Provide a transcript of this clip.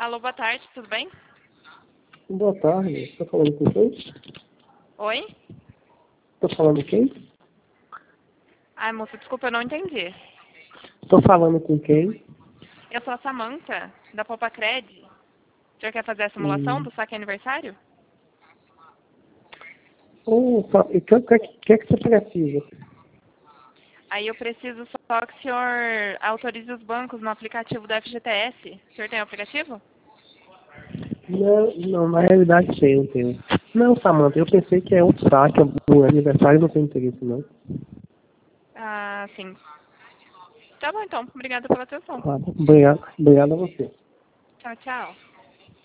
Alô, boa tarde, tudo bem? Boa tarde, estou falando com quem? Oi? Estou falando com quem? Ai, moça, desculpa, eu não entendi. Estou falando com quem? Eu sou a Samantha, da Popacred. O senhor quer fazer a simulação Hum. do saque aniversário? E o que você precisa? Aí eu preciso só que o senhor autorize os bancos no aplicativo da FGTS. O senhor tem o aplicativo? Não, na realidade sim, eu tenho. Não, Samanta, eu pensei que é outro saque, no aniversário não tem interesse, não. Ah, sim. Tá bom então, obrigada pela atenção. Obrigado a você. Tchau, tchau.